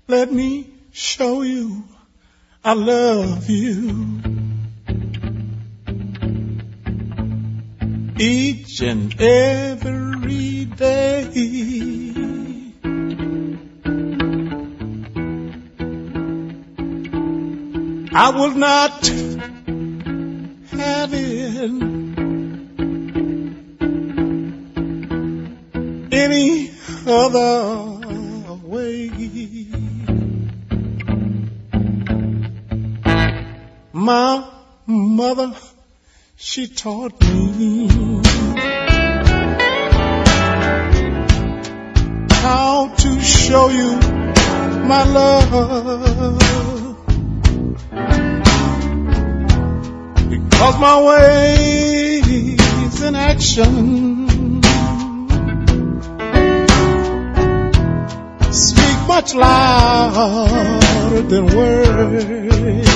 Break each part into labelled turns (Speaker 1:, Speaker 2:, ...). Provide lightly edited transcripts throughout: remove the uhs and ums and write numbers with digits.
Speaker 1: Let me show you I love you. Each and every day. I will not have it any other way. My mother, she taught me how to show you my love, because my ways in action speak much louder than words.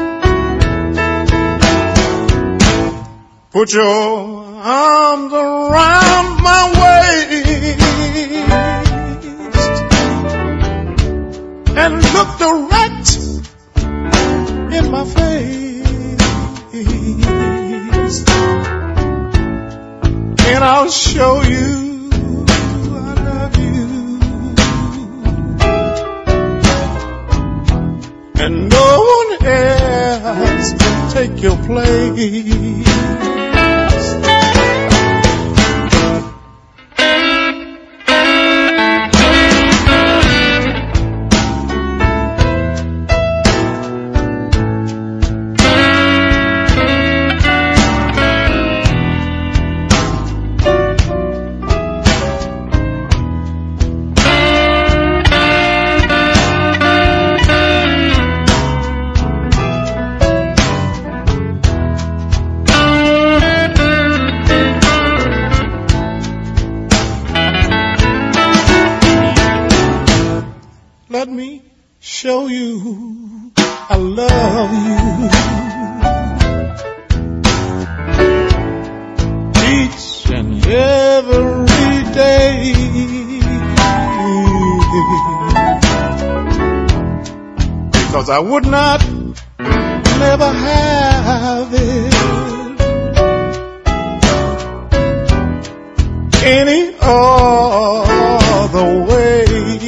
Speaker 1: Put your arms around my waist and look direct in my face, and I'll show you I love you, and no one else can take your place. Let me show you I love you. Each and every day. Because I would not never have it any other way.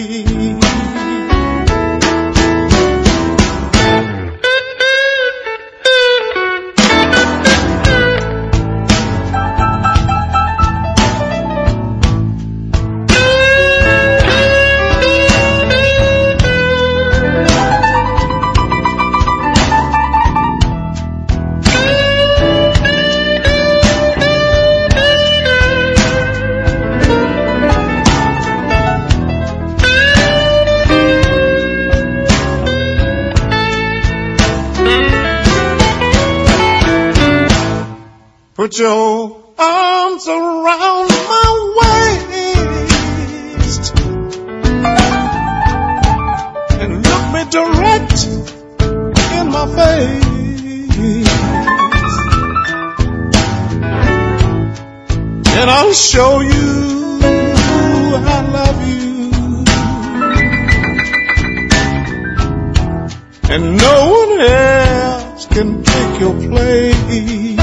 Speaker 1: Put your arms around my waist and look me direct in my face, and I'll show you I love you, and no one else can take your place.